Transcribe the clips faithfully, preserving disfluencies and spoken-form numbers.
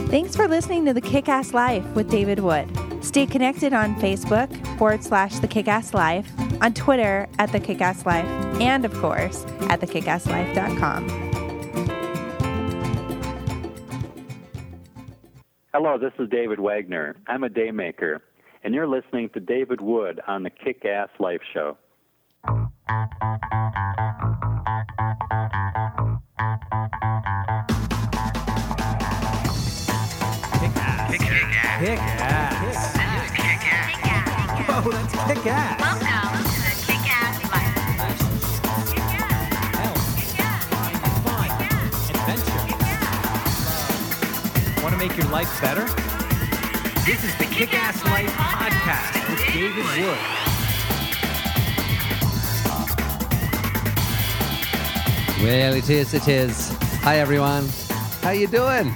Thanks for listening to The Kick-Ass Life with David Wood. Stay connected on Facebook forward slash The Kick-Ass Life, on Twitter at The Kick-Ass Life, and of course at the kick ass life dot com. Hello, this is David Wagner. I'm a day maker, and you're listening to David Wood on the Kick-Ass Life Show. Kick-ass. Kick-ass. Kick-ass. Kick-ass. Whoa, that's kick-ass. Welcome to the Kick-Ass Life. Kick-ass. Health. Kick-ass. Fun. Kick-ass. Adventure. Kick-ass. Want to make your life better? This is the Kick-Ass Life Podcast with David Wood. Well, it is, it is. Hi, everyone. How you doing?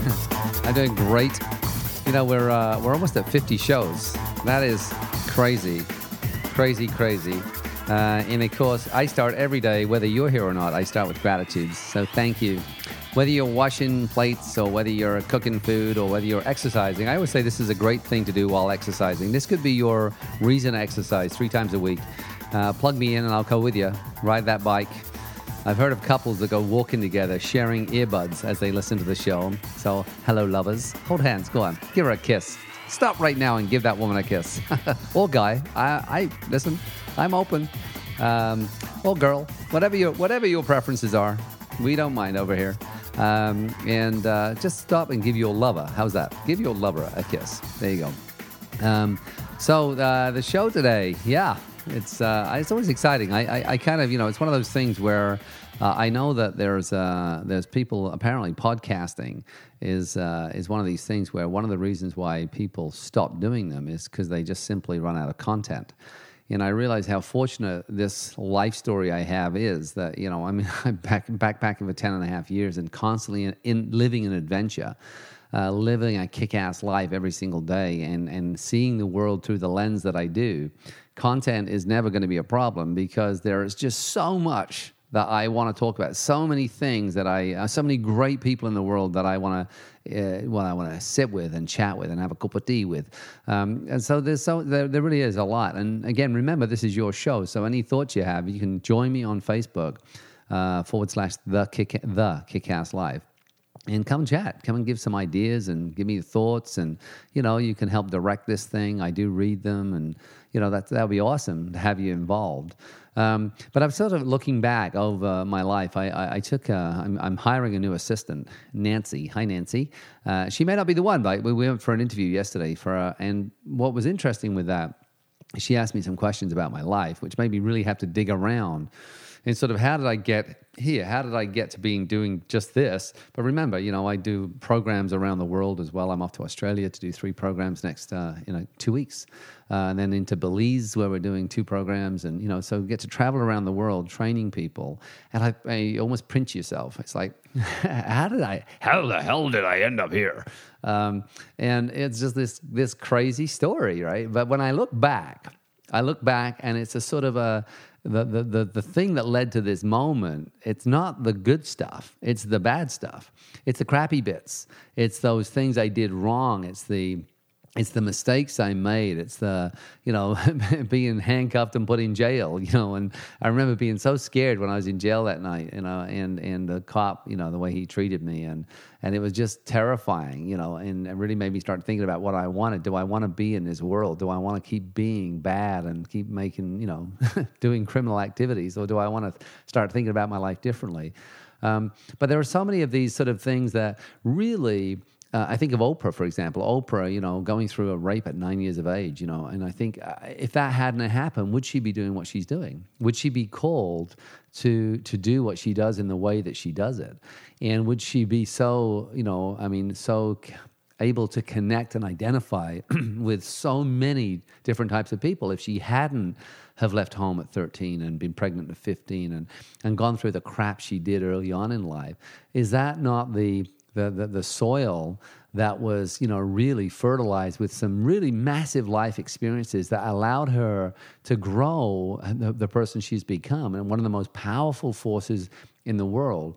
I'm doing great. You know, we're uh, we're almost at fifty shows. That is crazy, crazy, crazy. Uh, and of course, I start every day, whether you're here or not, I start with gratitude. So thank you. Whether you're washing plates or whether you're cooking food or whether you're exercising, I always say this is a great thing to do while exercising. This could be your reason to exercise three times a week. Uh, plug me in and I'll go with you. Ride that bike. I've heard of couples that go walking together, sharing earbuds as they listen to the show. So, hello, lovers. Hold hands. Go on. Give her a kiss. Stop right now and give that woman a kiss. Or guy. I, I listen. I'm open. Um, or girl. Whatever your whatever your preferences are, we don't mind over here. Um, and uh, just stop and give your lover. How's that? Give your lover a kiss. There you go. Um, so uh, the show today, yeah. It's uh, it's always exciting. I, I, I kind of, you know, it's one of those things where uh, I know that there's uh, there's people, apparently podcasting is uh, is one of these things where one of the reasons why people stop doing them is because they just simply run out of content. And I realize how fortunate this life story I have is that, you know, I mean, I'm back, backpacking for ten and a half years and constantly in, in living an adventure. Uh, living a kick-ass life every single day and, and seeing the world through the lens that I do, content is never going to be a problem because there is just so much that I want to talk about, so many things that I, uh, so many great people in the world that I want to, uh, well, I want to sit with and chat with and have a cup of tea with, um, and so there's so there, there really is a lot. And again, remember, this is your show, so any thoughts you have, you can join me on Facebook uh, forward slash the kick the Kick-Ass Live. And come chat, come and give some ideas and give me your thoughts. And, you know, you can help direct this thing. I do read them. And, you know, that that'll be awesome to have you involved. Um, but I'm sort of looking back over my life. I, I, I took, a, I'm, I'm hiring a new assistant, Nancy. Hi, Nancy. Uh, she may not be the one, but we went for an interview yesterday. For uh, And what was interesting with that, she asked me some questions about my life, which made me really have to dig around. And sort of, how did I get here? How did I get to being doing just this? But remember, you know, I do programs around the world as well. I'm off to Australia to do three programs next, uh, you know, two weeks. Uh, and then into Belize where we're doing two programs. And, you know, so get to travel around the world training people. And I, I almost pinch yourself. It's like, how did I, how the hell did I end up here? Um, and it's just this this crazy story, right? But when I look back, I look back and it's a sort of a, The, the the the thing that led to this moment, it's not the good stuff. It's the bad stuff. It's the crappy bits. It's those things I did wrong. It's the it's the mistakes I made. It's the, you know, being handcuffed and put in jail, you know. And I remember being so scared when I was in jail that night, you know, and, and the cop, you know, the way he treated me. And, and it was just terrifying, you know, and it really made me start thinking about what I wanted. Do I want to be in this world? Do I want to keep being bad and keep making, you know, doing criminal activities? Or do I want to start thinking about my life differently? Um, but there are so many of these sort of things that really... Uh, I think of Oprah, for example. Oprah, you know, going through a rape at nine years of age, you know, and I think uh, if that hadn't happened, would she be doing what she's doing? Would she be called to to do what she does in the way that she does it? And would she be so, you know, I mean, so able to connect and identify with so many different types of people if she hadn't have left home at thirteen and been pregnant at fifteen and, and gone through the crap she did early on in life? Is that not the... The, the the soil that was, you know, really fertilized with some really massive life experiences that allowed her to grow the, the person she's become, and one of the most powerful forces in the world.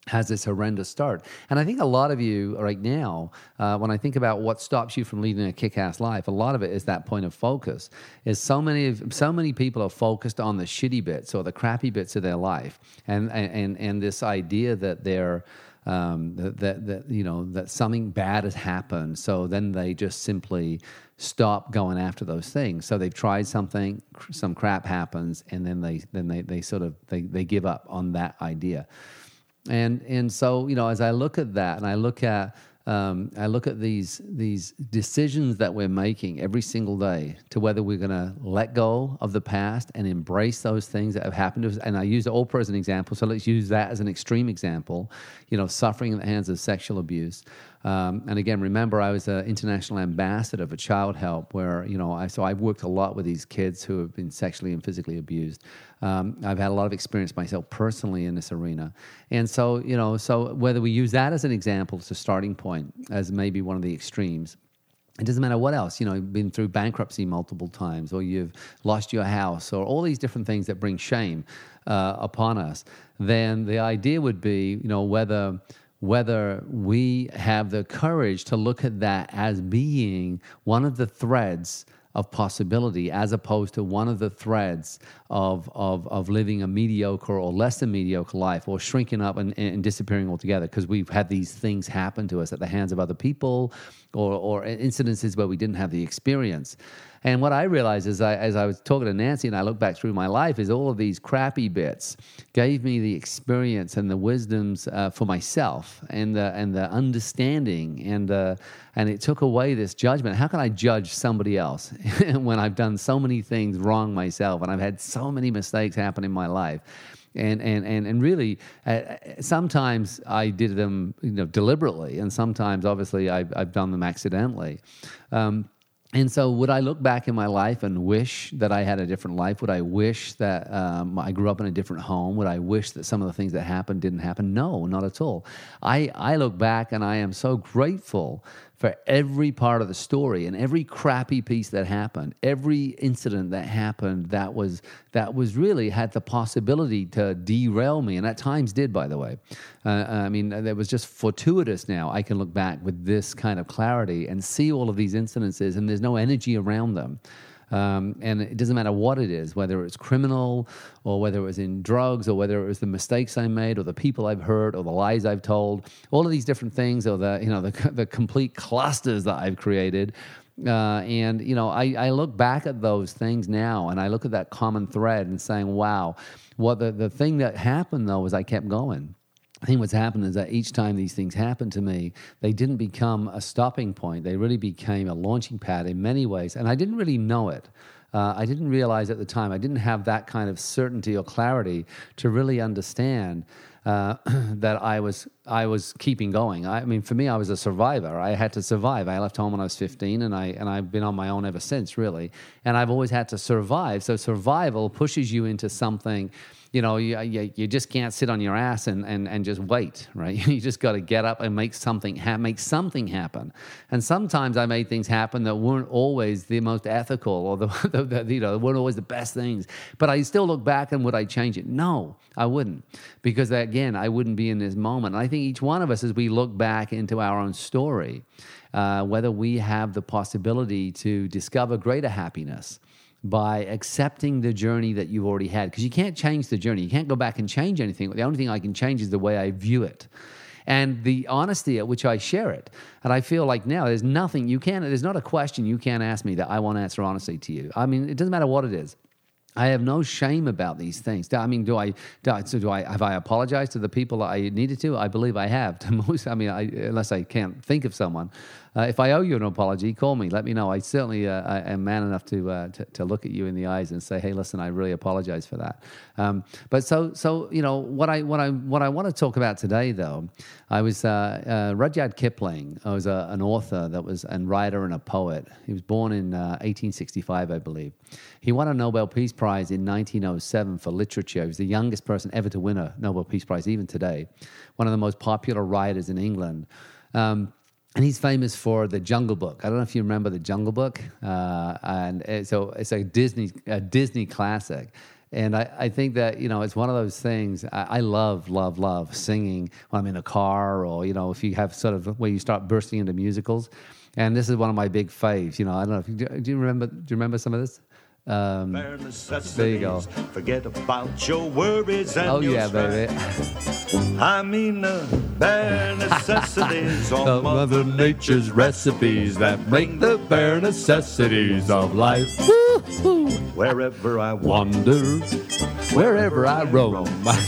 has this horrendous start. And I think a lot of you right now, uh, when I think about what stops you from leading a kick-ass life, a lot of it is that point of focus. Is so many of, so many people are focused on the shitty bits or the crappy bits of their life, and and and this idea that they're um, that, that that you know that something bad has happened, so then they just simply stop going after those things. So they've tried something, some crap happens, and then they then they they sort of they they give up on that idea. And and so, you know, as I look at that, and I look at um, I look at these these decisions that we're making every single day, to whether we're going to let go of the past and embrace those things that have happened to us. And I use Oprah as an example, so let's use that as an extreme example. You know, suffering in the hands of sexual abuse. Um, and again, remember, I was an international ambassador for Child Help, where, you know, I, so I've worked a lot with these kids who have been sexually and physically abused. Um, I've had a lot of experience myself personally in this arena. And so, you know, so whether we use that as an example, as a starting point, as maybe one of the extremes, it doesn't matter what else, you know, you've been through bankruptcy multiple times, or you've lost your house, or all these different things that bring shame uh, upon us, then the idea would be, you know, whether... whether we have the courage to look at that as being one of the threads of possibility, as opposed to one of the threads of of, of living a mediocre or less than mediocre life, or shrinking up and, and disappearing altogether because we've had these things happen to us at the hands of other people, or, or incidences where we didn't have the experience. And what I realized is, I, as I was talking to Nancy and I look back through my life, is all of these crappy bits gave me the experience and the wisdoms uh, for myself, and the and the understanding, and uh, and it took away this judgment. How can I judge somebody else when I've done so many things wrong myself, and I've had so many mistakes happen in my life? And and and and really, uh, sometimes I did them, you know, deliberately, and sometimes, obviously, I've I've done them accidentally. Um, And so would I look back in my life and wish that I had a different life? Would I wish that um, I grew up in a different home? Would I wish that some of the things that happened didn't happen? No, not at all. I, I look back and I am so grateful for every part of the story and every crappy piece that happened, every incident that happened that was that was really had the possibility to derail me, and at times did, by the way. Uh, I mean, that was just fortuitous. Now I can look back with this kind of clarity and see all of these incidences, and there's no energy around them. Um, and it doesn't matter what it is, whether it's criminal, or whether it was in drugs, or whether it was the mistakes I made, or the people I've hurt, or the lies I've told, all of these different things, or the, you know, the, the complete clusters that I've created. Uh, and, you know, I, I look back at those things now, and I look at that common thread and saying, wow, what the, the thing that happened, though, was I kept going. I think what's happened is that each time these things happened to me, they didn't become a stopping point. They really became a launching pad in many ways, and I didn't really know it. Uh, I didn't realize at the time. I didn't have that kind of certainty or clarity to really understand uh, that I was I was keeping going. I, I mean, for me, I was a survivor. I had to survive. I left home when I was fifteen, and I and I've been on my own ever since, really. And I've always had to survive. So survival pushes you into something. You know, you, you, you just can't sit on your ass and, and, and just wait, right? You just got to get up and make something ha- make something happen. And sometimes I made things happen that weren't always the most ethical, or the, the, the you know weren't always the best things. But I still look back, and would I change it? No, I wouldn't, because again, I wouldn't be in this moment. And I think each one of us, as we look back into our own story, uh, whether we have the possibility to discover greater happiness by accepting the journey that you've already had. Because you can't change the journey. You can't go back and change anything. The only thing I can change is the way I view it, and the honesty at which I share it. And I feel like now there's nothing you can, there's not a question you can't ask me that I won't answer honestly to you. I mean, it doesn't matter what it is. I have no shame about these things. I mean, do I? Do I, so do I? Have I apologized to the people that I needed to? I believe I have. To most, I mean, I, unless I can't think of someone. Uh, if I owe you an apology, call me. Let me know. I certainly uh, I am man enough to, uh, to to look at you in the eyes and say, "Hey, listen, I really apologize for that." Um, but so so you know what I what I what I want to talk about today, though, I was uh, uh, Rudyard Kipling. I was a, an author that was and writer and a poet. He was born in uh, eighteen sixty-five, I believe. He won a Nobel Peace Prize in nineteen oh seven for literature. He was the youngest person ever to win a Nobel Peace Prize, even today. One of the most popular writers in England. Um, And he's famous for The Jungle Book. I don't know if you remember The Jungle Book. Uh, and it, so it's a Disney a Disney classic. And I, I think that, you know, it's one of those things. I, I love, love, love singing when I'm in a car, or, you know, if you have sort of where you start bursting into musicals. And this is one of my big faves. You know, I don't know if you, do you remember, do you remember some of this? Um, there you go. Forget about your worries and oh, your yeah, baby. I mean the bare necessities of The Mother Nature's recipes that bring the bare necessities of life. Wherever I wander, Wherever I roam.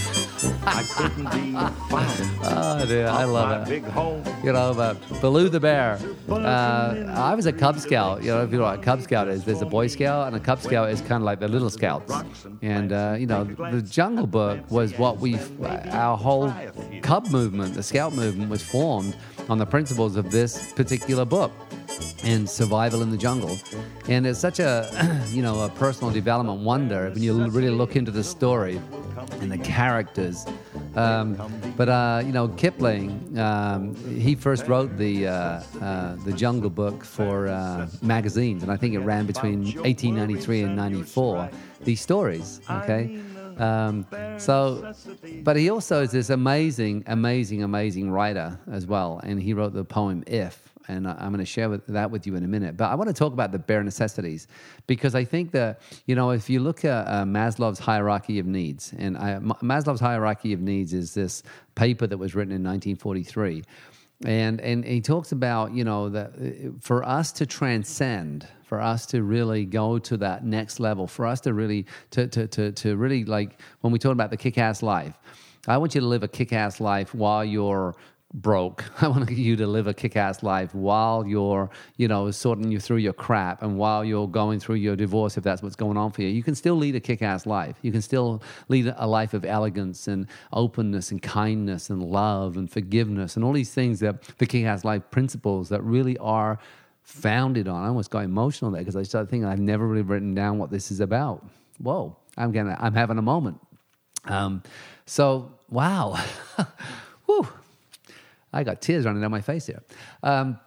I couldn't be found. Oh, dear, I My love it. big home. You know, but Baloo the Bear. Uh, I was a Cub Scout. You know, if you know what a Cub Scout is, there's a Boy Scout, and a Cub Scout is kind of like the Little Scouts. And, uh, you know, the Jungle Book was what we, our whole Cub movement, the Scout movement, was formed on the principles of this particular book and survival in the jungle. And it's such a, you know, a personal development wonder when you really look into the story and the characters. Um, but, uh, you know, Kipling, um, he first wrote the uh, uh, the Jungle Book for uh, magazines, and I think it ran between eighteen ninety-three and ninety-four, these stories, okay? Um, so, but he also is this amazing, amazing, amazing writer as well, and he wrote the poem If. And I'm going to share with, that with you in a minute. But I want to talk about the bare necessities, because I think that, you know, if you look at uh, Maslow's hierarchy of needs, and I, Maslow's hierarchy of needs is this paper that was written in nineteen forty-three. And, and he talks about, you know, that for us to transcend, for us to really go to that next level, for us to really, to, to, to, to really, like, when we talk about the kick-ass life, I want you to live a kick-ass life while you're broke. I want you to live a kick-ass life while you're, you know, sorting you through your crap, and while you're going through your divorce, if that's what's going on for you. You can still lead a kick-ass life. You can still lead a life of elegance and openness and kindness and love and forgiveness and all these things that the kick-ass life principles that really are founded on. I almost got emotional there because I started thinking I've never really written down what this is about. Whoa, I'm gonna, I'm having a moment. Um, so, wow. Whew. I got tears running down my face here. Um,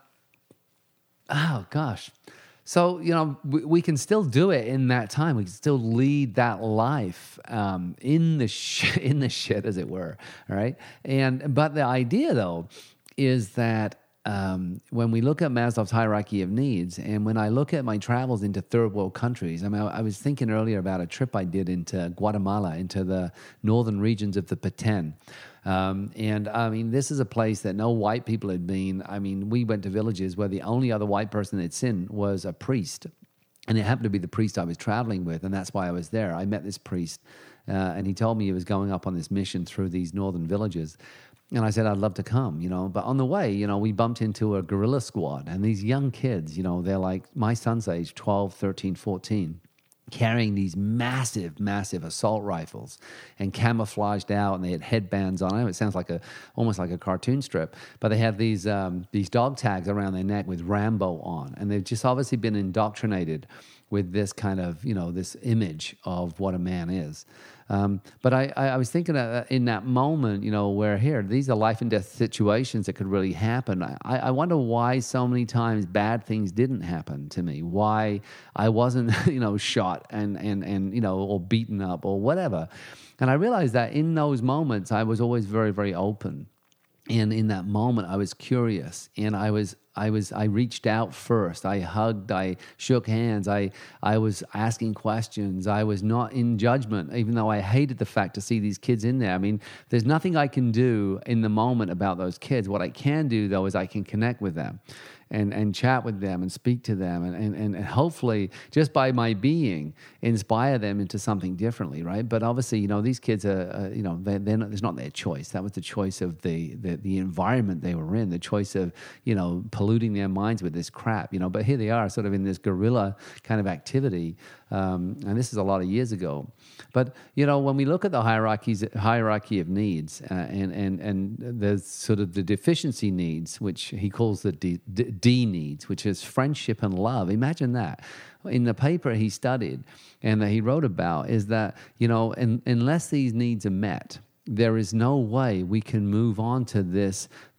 oh, gosh. So, you know, we, we can still do it in that time. We can still lead that life um, in the sh- in the shit, as it were, all right? And but the idea, though, is that um, when we look at Maslow's hierarchy of needs, and when I look at my travels into third world countries, I mean, I, I was thinking earlier about a trip I did into Guatemala, into the northern regions of the Petén. Um, and I mean, this is a place that no white people had been. I mean, we went to villages where the only other white person they'd seen was a priest. And it happened to be the priest I was traveling with, and that's why I was there. I met this priest, uh, and he told me he was going up on this mission through these northern villages. And I said, I'd love to come, you know. But on the way, you know, we bumped into a guerrilla squad, and these young kids, you know, they're like my son's age, twelve, thirteen, fourteen. Carrying these massive, massive assault rifles and camouflaged out, and they had headbands on. I know it sounds like a almost like a cartoon strip, but they have these um, these dog tags around their neck with Rambo on, and they've just obviously been indoctrinated with this kind of, you know, this image of what a man is. Um, but I, I, I was thinking uh, in that moment, you know, where here, these are life and death situations that could really happen. I, I wonder why so many times bad things didn't happen to me, why I wasn't, you know, shot and, and, and, you know, or beaten up or whatever. And I realized that in those moments, I was always very, very open. And in that moment, I was curious, and I was, I was, I reached out first. I hugged, I shook hands, I, I was asking questions. I was not in judgment, even though I hated the fact to see these kids in there. I mean, there's nothing I can do in the moment about those kids. What I can do, though, is I can connect with them and, and chat with them and speak to them, and, and, and hopefully, just by my being, inspire them into something differently, right? But obviously, you know, these kids are, uh, you know, they're, they're not, it's not their choice. That was the choice of the, the the environment they were in, the choice of, you know, polluting their minds with this crap, you know. But here they are, sort of in this guerrilla kind of activity, um, and this is a lot of years ago. But, you know, when we look at the hierarchies, hierarchy of needs, uh, and, and, and there's sort of the deficiency needs, which he calls the D, D, D needs, which is friendship and love. Imagine that. In the paper he studied and that he wrote about is that, you know, in, unless these needs are met, there is no way we can move on to this, this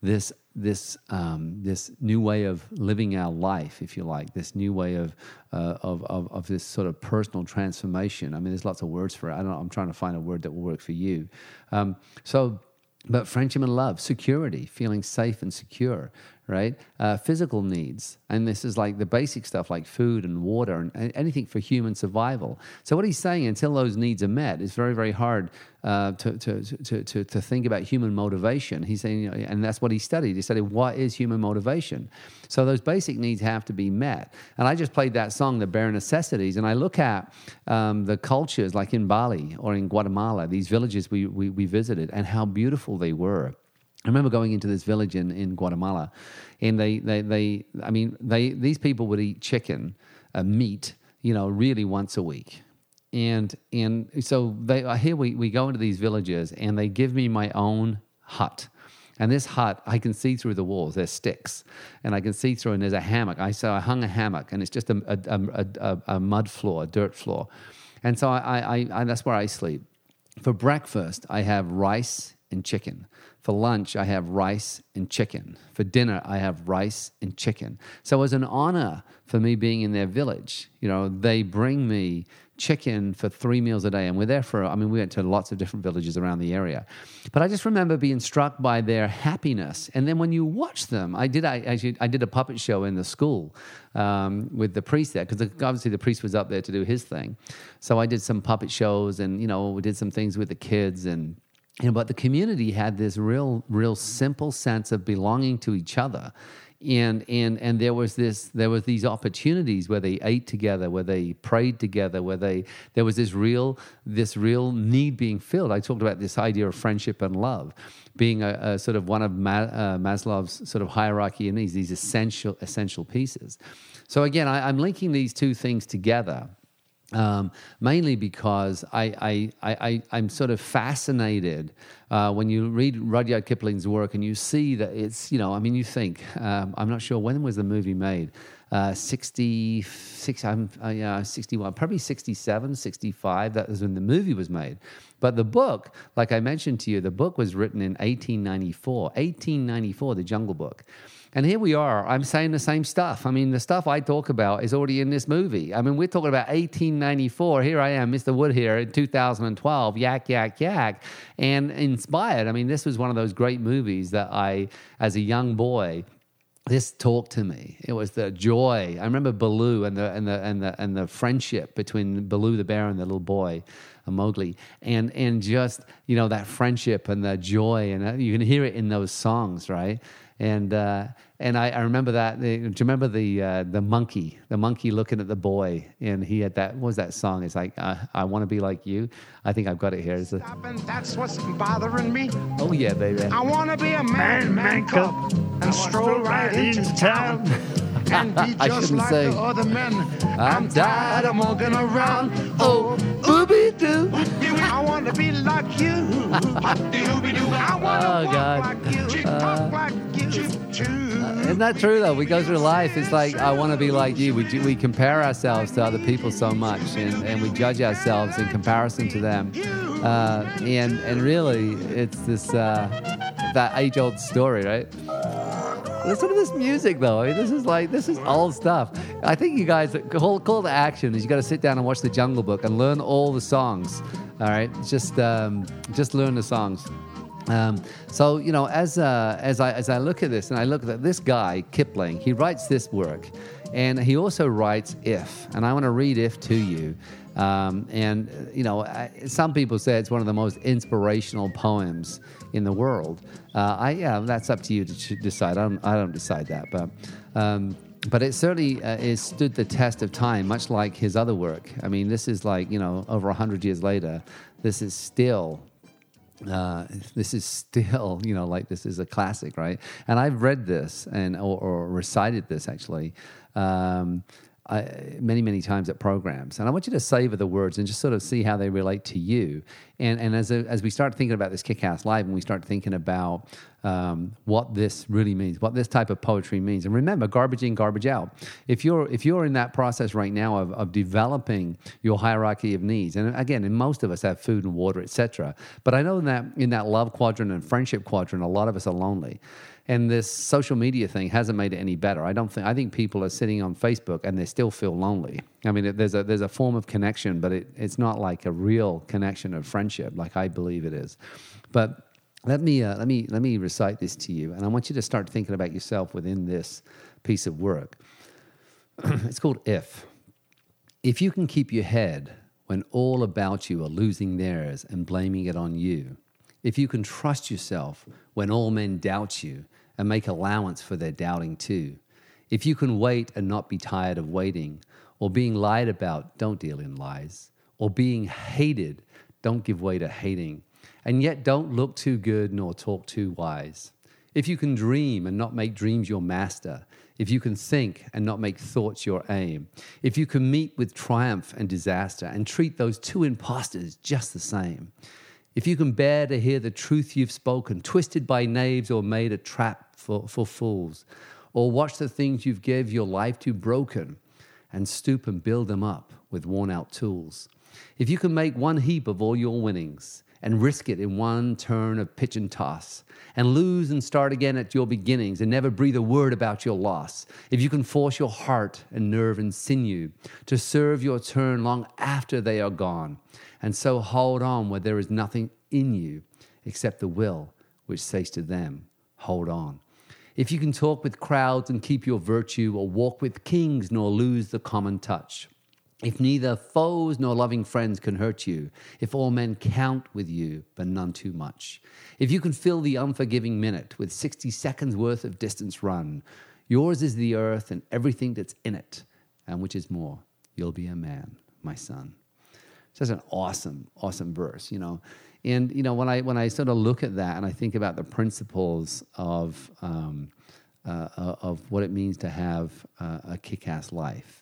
this um, this new way of living our life, if you like, this new way of, uh, of of of this sort of personal transformation. I mean, there's lots of words for it. I don't know. I'm trying to find a word that will work for you. Um, so, but friendship and love, security, feeling safe and secure, right? Uh, physical needs, and this is like the basic stuff like food and water and, and anything for human survival. So what he's saying, until those needs are met, it's very, very hard uh, to, to, to, to, to think about human motivation. He's saying, you know, and that's what he studied. He studied what is human motivation. So those basic needs have to be met. And I just played that song, The Bare Necessities, and I look at um, the cultures like in Bali or in Guatemala, these villages we, we, we visited, and how beautiful they were. I remember going into this village in, in Guatemala, and they, they, they, I mean, they, these people would eat chicken, uh, meat, you know, really once a week. And, and so they, uh, here we, we go into these villages, and they give me my own hut. And this hut, I can see through the walls. There's sticks, and I can see through, and there's a hammock. I so I hung a hammock, and it's just a, a, a, a mud floor, a dirt floor. And so I, I, I, that's where I sleep. For breakfast, I have rice and chicken. For lunch, I have rice and chicken. For dinner, I have rice and chicken. So it was an honor for me being in their village. You know, they bring me chicken for three meals a day. And we're there for, I mean, we went to lots of different villages around the area. But I just remember being struck by their happiness. And then when you watch them, I did I, actually, I did a puppet show in the school um, with the priest there, because obviously the priest was up there to do his thing. So I did some puppet shows, and, you know, we did some things with the kids, and you know, but the community had this real, real simple sense of belonging to each other, and and and there was this, there was these opportunities where they ate together, where they prayed together, where they there was this real, this real need being filled. I talked about this idea of friendship and love being a, a sort of one of Ma, uh, Maslow's sort of hierarchy of needs, these essential essential pieces. So again, I, I'm linking these two things together. Um, mainly because I, I, I, I'm sort of fascinated uh, when you read Rudyard Kipling's work, and you see that it's, you know, I mean, you think, um, I'm not sure, when was the movie made? Uh, sixty-six, I'm, uh, yeah, sixty-one, probably sixty-seven, sixty-five, that was when the movie was made. But the book, like I mentioned to you, the book was written in eighteen ninety-four, eighteen ninety-four, The Jungle Book. And here we are, I'm saying the same stuff. I mean, the stuff I talk about is already in this movie. I mean, we're talking about eighteen ninety-four. Here I am, Mister Wood here in two thousand twelve, yak, yak, yak, and inspired. I mean, this was one of those great movies that I, as a young boy, this talked to me. It was the joy. I remember Baloo and the and the and the and the friendship between Baloo the bear and the little boy, Mowgli, and and just, you know, that friendship and the joy, and you can hear it in those songs, right? And uh, and I, I remember that. Do you remember the uh, the monkey? The monkey looking at the boy, and he had that. What was that song? It's like, uh, I want to be like you. I think I've got it here. It's a, That's what's bothering me. oh yeah, baby. I want to be a man, man cub, and stroll right into town, and be I just shouldn't like say. the other men. I'm I'm tired of walking around. Oh, ooby doo. I want to be like you. I want to Oh, walk God. like you, talk like you too. Isn't that true though? We go through life. It's like, I want to be like you. We do, we compare ourselves to other people so much, and, and we judge ourselves in comparison to them. Uh, and and really, it's this uh, that age-old story, right? Listen to this music though. I mean, this is like this is old stuff. I think you guys, call, call to action is you got to sit down and watch The Jungle Book and learn all the songs. All right, just um, just learn the songs. Um, so, you know, as uh, as I as I look at this, and I look at this guy, Kipling, he writes this work, and he also writes If, and I want to read If to you. Um, and, you know, I, some people say it's one of the most inspirational poems in the world. Uh, I yeah, that's up to you to ch- decide. I don't I don't decide that, but. Um, But it certainly uh, has stood the test of time, much like his other work. I mean, this is like, you know, over one hundred years later, this is still, uh, this is still, you know, like this is a classic, right? And I've read this and or, or recited this, actually, um, I, many, many times at programs. And I want you to savor the words and just sort of see how they relate to you. And and as a, as we start thinking about this Kick-Ass Live, and we start thinking about um, what this really means, what this type of poetry means. And remember, garbage in, garbage out. If you're if you're in that process right now of, of developing your hierarchy of needs, and again, and most of us have food and water, et cetera. But I know that in that love quadrant and friendship quadrant, a lot of us are lonely. And this social media thing hasn't made it any better. I don't think. I think people are sitting on Facebook and they still feel lonely. I mean, it, there's a there's a form of connection, but it, it's not like a real connection of friendship, like I believe it is. But let me uh, let me let me recite this to you, and I want you to start thinking about yourself within this piece of work. It's called If. If you can keep your head when all about you are losing theirs and blaming it on you, if you can trust yourself when all men doubt you and make allowance for their doubting too, if you can wait and not be tired of waiting, or being lied about, don't deal in lies, or being hated, don't give way to hating, and yet don't look too good nor talk too wise. If you can dream and not make dreams your master, if you can think and not make thoughts your aim, if you can meet with triumph and disaster and treat those two impostors just the same, if you can bear to hear the truth you've spoken, twisted by knaves or made a trap for, for fools, or watch the things you've gave your life to broken and stoop and build them up with worn-out tools, if you can make one heap of all your winnings and risk it in one turn of pitch and toss, and lose and start again at your beginnings and never breathe a word about your loss, if you can force your heart and nerve and sinew to serve your turn long after they are gone, and so hold on where there is nothing in you except the will which says to them, hold on. If you can talk with crowds and keep your virtue, or walk with kings nor lose the common touch, if neither foes nor loving friends can hurt you, if all men count with you, but none too much, if you can fill the unforgiving minute with sixty seconds worth of distance run, yours is the earth and everything that's in it, and which is more, you'll be a man, my son. So that's an awesome, awesome verse, you know. And, you know, when I when I sort of look at that and I think about the principles of, um, uh, of what it means to have uh, a kick-ass life,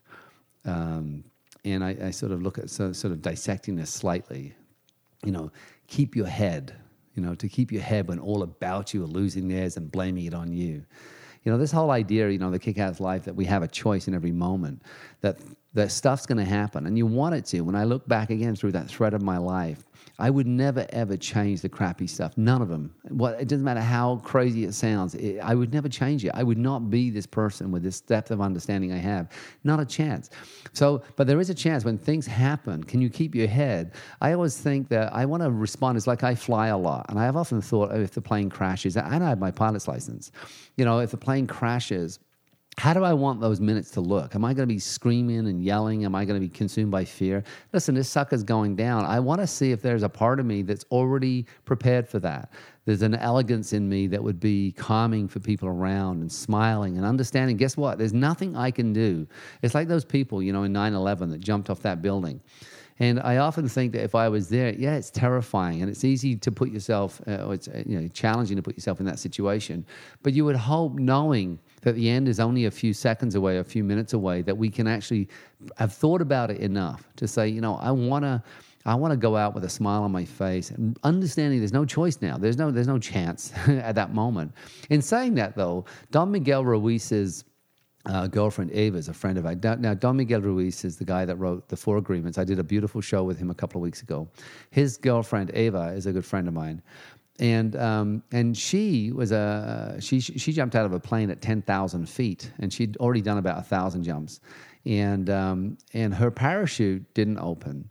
um, and I, I sort of look at so, sort of dissecting this slightly, you know, keep your head, you know, to keep your head when all about you are losing theirs and blaming it on you. You know, this whole idea, you know, the kick-ass life, that we have a choice in every moment, that that stuff's going to happen, and you want it to. When I look back again through that thread of my life, I would never, ever change the crappy stuff. None of them. What, it doesn't matter how crazy it sounds. It, I would never change it. I would not be this person with this depth of understanding I have. Not a chance. So, but there is a chance when things happen. Can you keep your head? I always think that I want to respond. It's like I fly a lot, and I have often thought, oh, if the plane crashes, and I have my pilot's license, you know, if the plane crashes, how do I want those minutes to look? Am I going to be screaming and yelling? Am I going to be consumed by fear? Listen, this sucker's going down. I want to see if there's a part of me that's already prepared for that. There's an elegance in me that would be calming for people around and smiling and understanding. Guess what? There's nothing I can do. It's like those people, you know, in nine eleven that jumped off that building. And I often think that if I was there, yeah, it's terrifying, and it's easy to put yourself, uh, or it's you know challenging to put yourself in that situation. But you would hope, knowing that the end is only a few seconds away, a few minutes away, that we can actually have thought about it enough to say, you know, I want to, I want to go out with a smile on my face, and understanding there's no choice now. There's no, there's no chance at that moment. In saying that, though, Don Miguel Ruiz's Uh, girlfriend Eva is a friend of mine. Now, Don Miguel Ruiz is the guy that wrote The Four Agreements. I did a beautiful show with him a couple of weeks ago. His girlfriend Eva is a good friend of mine, and um, and she was a she she jumped out of a plane at ten thousand feet, and she'd already done about a thousand jumps, and um, and her parachute didn't open,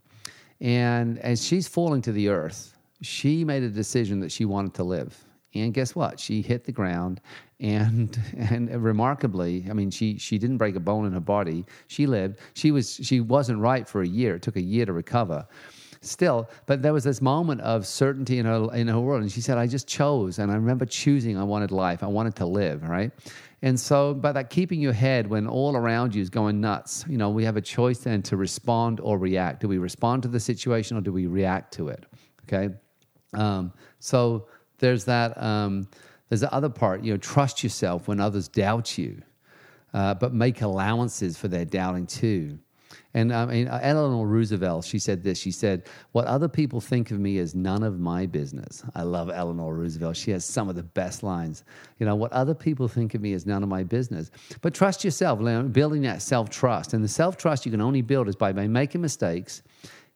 and as she's falling to the earth, she made a decision that she wanted to live. And guess what? She hit the ground, and and remarkably, I mean, she she didn't break a bone in her body. She lived. She was she wasn't right for a year. It took a year to recover. Still, but there was this moment of certainty in her in her world, and she said, "I just chose." And I remember choosing. I wanted life. I wanted to live. Right. And so, but that keeping your head when all around you is going nuts, you know, we have a choice then to respond or react. Do we respond to the situation or do we react to it? Okay. Um, so. There's that. Um, there's the other part. You know, trust yourself when others doubt you, uh, but make allowances for their doubting too. And I mean, Eleanor Roosevelt, she said this. She said, "What other people think of me is none of my business." I love Eleanor Roosevelt. She has some of the best lines. You know, what other people think of me is none of my business. But trust yourself, building that self-trust. And the self-trust you can only build is by, by making mistakes,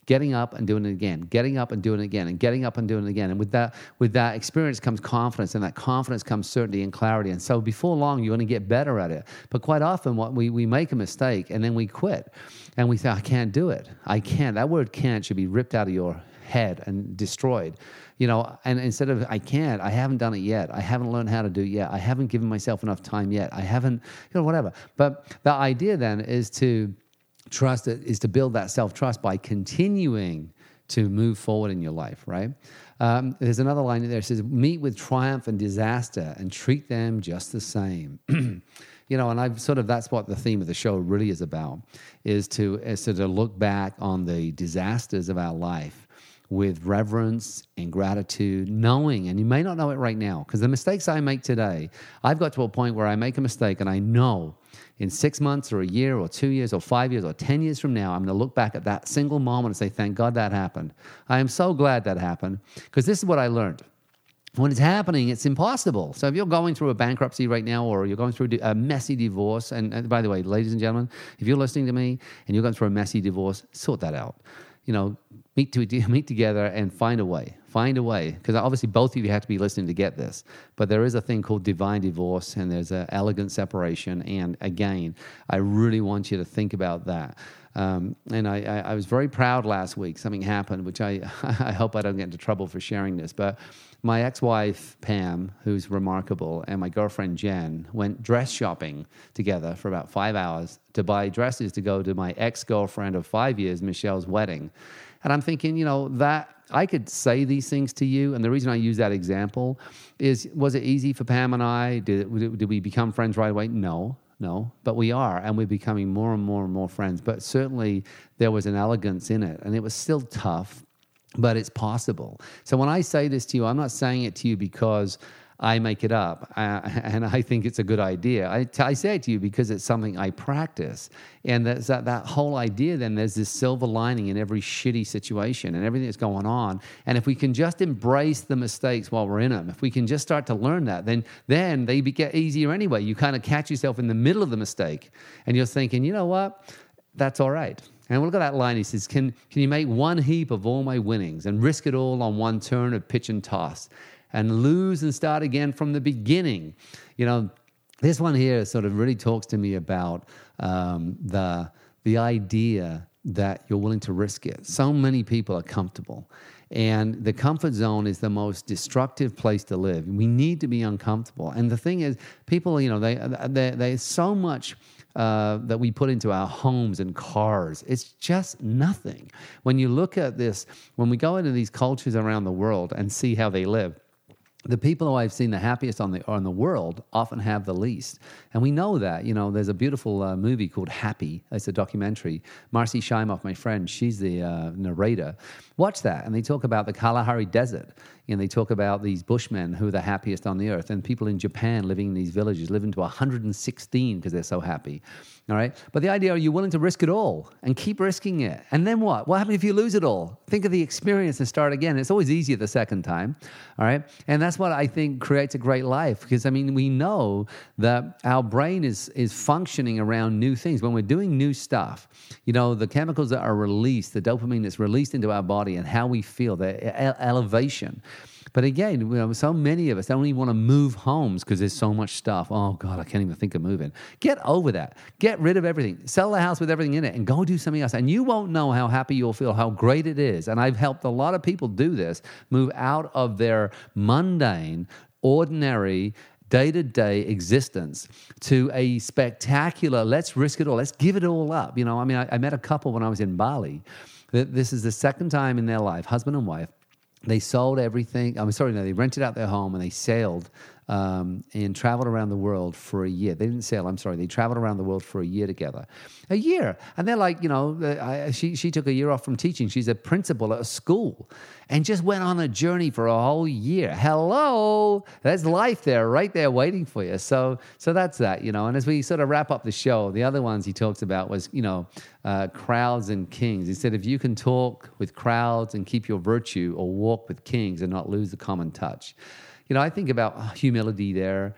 getting up and doing it again, getting up and doing it again, and getting up and doing it again. And with that, with that experience comes confidence, and that confidence comes certainty and clarity. And so before long, you're going to get better at it. But quite often, what we, we make a mistake, and then we quit. And we say, I can't do it. I can't. That word can't should be ripped out of your head and destroyed. You know, and instead of I can't, I haven't done it yet. I haven't learned how to do it yet. I haven't given myself enough time yet. I haven't, you know, whatever. But the idea then is to trust it, is to build that self-trust by continuing to move forward in your life, right? Um, there's another line in there that says, meet with triumph and disaster and treat them just the same. You know, and I've sort of, that's what the theme of the show really is about, is to, is to look back on the disasters of our life with reverence and gratitude, knowing, and you may not know it right now, because the mistakes I make today, I've got to a point where I make a mistake and I know in six months or a year or two years or five years or ten years from now, I'm going to look back at that single moment and say, thank God that happened. I am so glad that happened, because this is what I learned. When it's happening, it's impossible. So if you're going through a bankruptcy right now, or you're going through a messy divorce, and, and by the way, ladies and gentlemen, if you're listening to me and you're going through a messy divorce, sort that out. You know, meet to meet together and find a way. Find a way, because obviously both of you have to be listening to get this. But there is a thing called divine divorce, and there's an elegant separation. And again, I really want you to think about that. Um, and I, I, I was very proud last week. Something happened, which I, I hope I don't get into trouble for sharing this. But my ex-wife, Pam, who's remarkable, and my girlfriend, Jen, went dress shopping together for about five hours to buy dresses to go to my ex-girlfriend of five years, Michelle's wedding. And I'm thinking, you know, that I could say these things to you. And the reason I use that example is, was it easy for Pam and I? Did, did we become friends right away? No. No, but we are, and we're becoming more and more and more friends. But certainly there was an elegance in it, and it was still tough, but it's possible. So when I say this to you, I'm not saying it to you because I make it up, uh, and I think it's a good idea. I, I say it to you because it's something I practice. And that's that, that whole idea, then there's this silver lining in every shitty situation and everything that's going on. And if we can just embrace the mistakes while we're in them, if we can just start to learn that, then then they get easier anyway. You kind of catch yourself in the middle of the mistake, and you're thinking, you know what, that's all right. And look at that line. He says, can, can you make one heap of all my winnings and risk it all on one turn of pitch and toss, and lose and start again from the beginning? You know, this one here sort of really talks to me about um, the the idea that you're willing to risk it. So many people are comfortable, and the comfort zone is the most destructive place to live. We need to be uncomfortable. And the thing is, people, you know, they they there's so much Uh, that we put into our homes and cars. It's just nothing. When you look at this, when we go into these cultures around the world and see how they live, the people who I've seen the happiest on the on the world often have the least. And we know that. You know, there's a beautiful uh, movie called Happy. It's a documentary. Marcy Shimoff, my friend, she's the uh, narrator. Watch that. And they talk about the Kalahari Desert. And they talk about these Bushmen who are the happiest on the earth, and people in Japan living in these villages living to one hundred sixteen because they're so happy. All right? But the idea, are you willing to risk it all and keep risking it? And then what? What happens if you lose it all? Think of the experience and start again. It's always easier the second time. All right? And that's what I think creates a great life, because, I mean, we know that our brain is, is functioning around new things. When we're doing new stuff, you know, the chemicals that are released, the dopamine that's released into our body and how we feel, the e- elevation. But again, you know, so many of us don't even want to move homes because there's so much stuff. Oh, God, I can't even think of moving. Get over that. Get rid of everything. Sell the house with everything in it and go do something else. And you won't know how happy you'll feel, how great it is. And I've helped a lot of people do this, move out of their mundane, ordinary, day-to-day existence to a spectacular, let's risk it all. Let's give it all up. You know, I mean, I, I met a couple when I was in Bali. This is the second time in their life, husband and wife. They sold everything. I'm sorry, no, they rented out their home and they sailed um, and traveled around the world for a year. They didn't sail, I'm sorry. They traveled around the world for a year together. A year. And they're like, you know, I, she, she took a year off from teaching. She's a principal at a school and just went on a journey for a whole year. Hello. There's life there, right there waiting for you. So so that's that, you know. And as we sort of wrap up the show, the other ones he talks about was, you know, uh, crowds and kings. He said, if you can talk with crowds and keep your virtue, or walk with kings and not lose the common touch. You know, I think about humility there.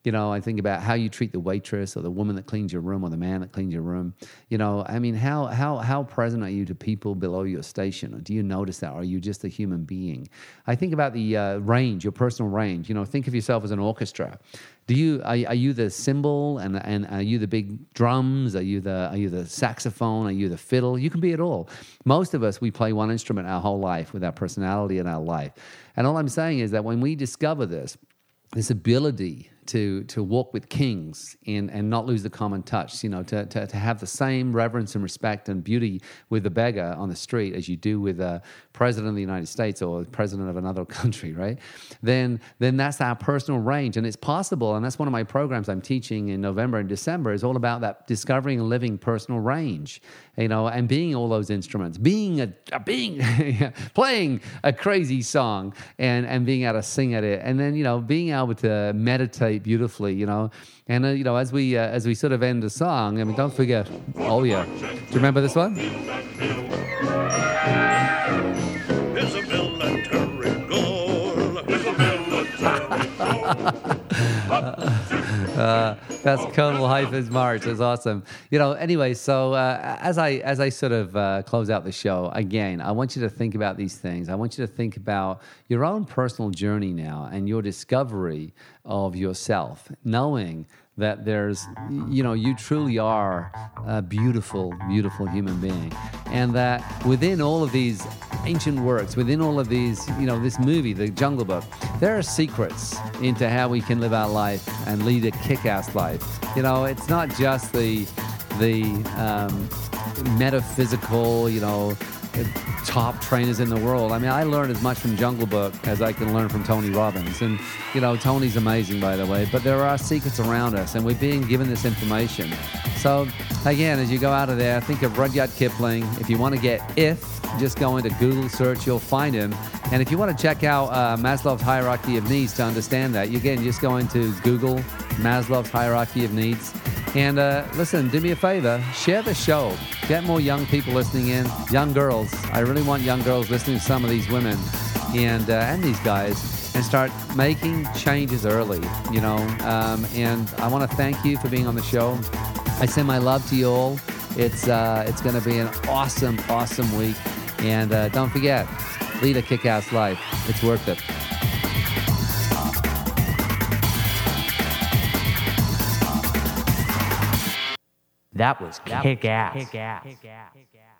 You know, I think about how you treat the waitress or the woman that cleans your room or the man that cleans your room. You know, I mean, how how how present are you to people below your station? Or do you notice that? Or are you just a human being? I think about the uh, range, your personal range. You know, think of yourself as an orchestra. Do you are, are you the cymbal and and are you the big drums? Are you the are you the saxophone? Are you the fiddle? You can be it all. Most of us, we play one instrument our whole life with our personality and our life. And all I'm saying is that when we discover this, this ability to to walk with kings and, and not lose the common touch, you know, to, to to have the same reverence and respect and beauty with the beggar on the street as you do with a president of the United States or president of another country, right? Then then that's our personal range, and it's possible. And that's one of my programs I'm teaching in November and December is all about that discovering and living personal range, you know, and being all those instruments, being a, a being playing a crazy song and and being able to sing at it, and then you know being able to meditate beautifully, you know, and uh, you know, as we uh, as we sort of end the song, I mean, don't forget. Oh yeah, do you remember this one? It's a military goal. It's a military goal. uh, that's Colonel Hyphen's March. That's awesome. You know. Anyway, so uh, as I as I sort of uh, close out the show again, I want you to think about these things. I want you to think about your own personal journey now and your discovery of yourself, knowing that there's, you know, you truly are a beautiful, beautiful human being. And that within all of these ancient works, within all of these, you know, this movie, The Jungle Book, there are secrets into how we can live our life and lead a kick-ass life. You know, it's not just the, the um, metaphysical, you know, top trainers in the world. I mean, I learned as much from Jungle Book as I can learn from Tony Robbins. And, you know, Tony's amazing, by the way. But there are secrets around us, and we're being given this information. So, again, as you go out of there, think of Rudyard Kipling. If you want to get if, just go into Google search, you'll find him. And if you want to check out uh, Maslow's Hierarchy of Needs to understand that, you, again, just go into Google Maslow's Hierarchy of Needs. And uh, listen, do me a favor, share the show. Get more young people listening in, young girls. I really want young girls listening to some of these women and uh, and these guys, and start making changes early, you know. Um, and I want to thank you for being on the show. I send my love to you all. It's uh, it's going to be an awesome, awesome week. And uh, don't forget, lead a kick-ass life. It's worth it. That was kick-ass. Kick-ass.